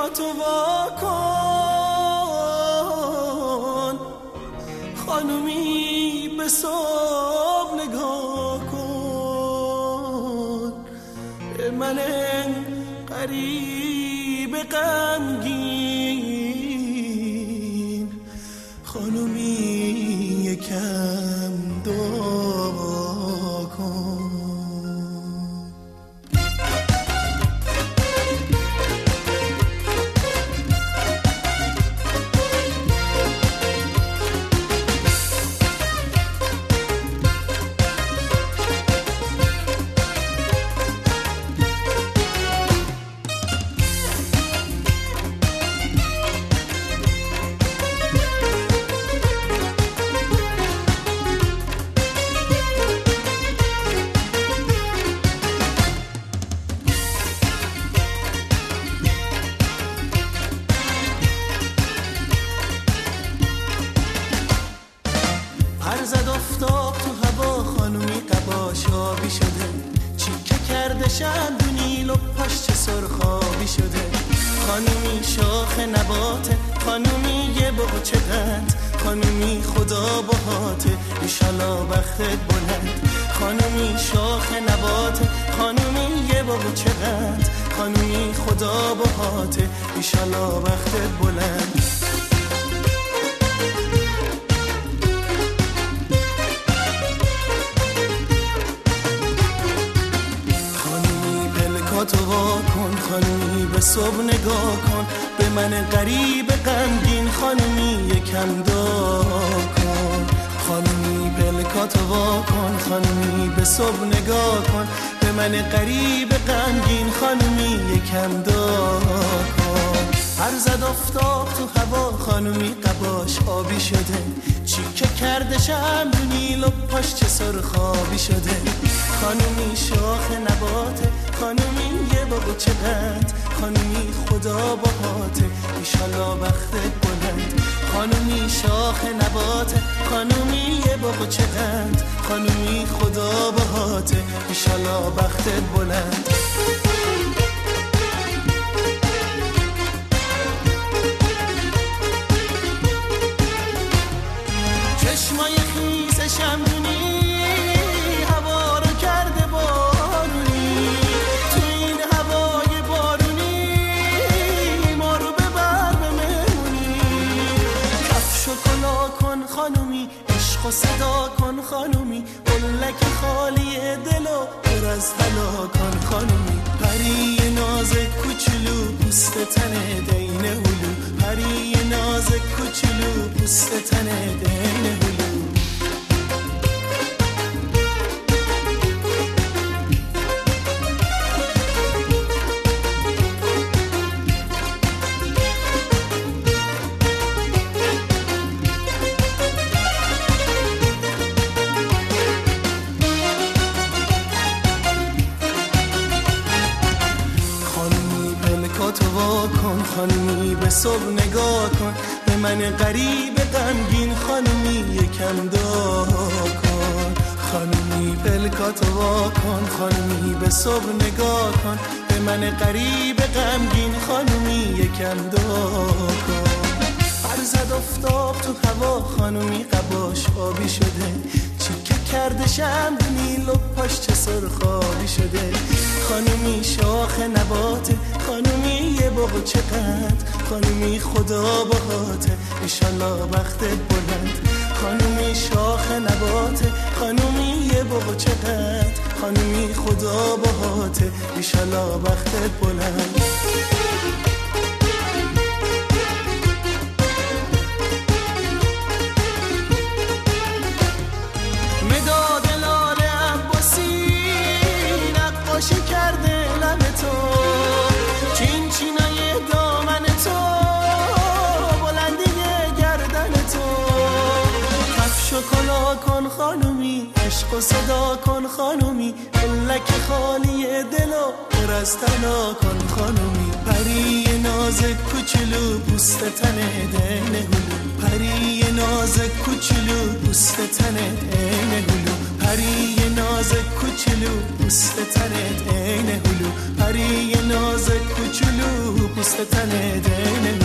پلکاتو وا کن، خانومی به صبح نگاه کن، به من غریب غمگین، خانومی یکم دعا کن. زد افتاب تو هوا، خانومی قباش آبی شده، چیکه کرده شمدونی لپاش چه سرخابی شده، خانومی شاخ نباته، خانومی یه بغچه قند، خانومی خدا باهاته ایشالا بختت بلند، خانومی شاخ نباته، خانومی یه بغچه قند، خانومی خدا باهاته ایشالا بختت بلند. تو وا کن، خانومی به صبح نگاه کن، به من غریب غمگین، خانومی یکم دعا کن، خانومی پلکاتو وا کن، خانومی به صبح نگاه کن، به من غریب غمگین، خانومی یکم دعا کن. هر زد افتاب تو هوا، خانومی قباش آبی شده، چیکه کرده شمدونی لپاش چه سرخابی شده، خانومی شاخ نباته، خانومی یه بغچه قند، خانومی خدا باهاته ایشالا بختت بلند، خانومی شاخ نباته، خانومی یه بغچه قند، خانومی خدا باهاته ایشالا بختت بلند. چشمای خیس شمدونی هوا رو کرده بارونی، تو این هوای بارونی ما رو ببر به مهمونی، کفش و کلا کن خانومی، عشق و صدا کن خانومی، قلک خالی دل و پر از طلا کن خانومی، پری ناز کوچولو پوست تن دین هلو، پری ناز کوچولو پوست تن دین هلو. تو وا کن، خانومی به صبح نگاه کن، به من غریب غمگین، خانومی یکم دعا کن، خانومی پلکاتو وا کن، خانومی به صبح نگاه کن، به من غریب غمگین، خانومی یکم دعا کن. هر زد افتاب تو هوا، خانومی قباش آبی شده، چیکه کرده شمدونی لپاش چه سرخابی شده، خانومی شاخ نباته، خانومی یه بغچه قند، خانومی خدا باهاته ایشالا بختت بلند، خانومی شاخ نباته، خانومی یه بغچه قند، خانومی خدا باهاته ایشالا بختت بلند. مداد لاله عباسی نقاشی کرده لب تو، چین چینای دامن تو، بلندی گردن تو، کفش و کلا کن خانومی، عشق و صدا کن خانومی، قلک خالی دل و پر از طلا کن خانومی، پری ناز کوچولو پوست تن دین هلو، پری ناز کوچولو پوست تن دین هلو، پری ناز کوچولو پوست تن دین هلو، پری ناز کوچولو پوست مثل تن دل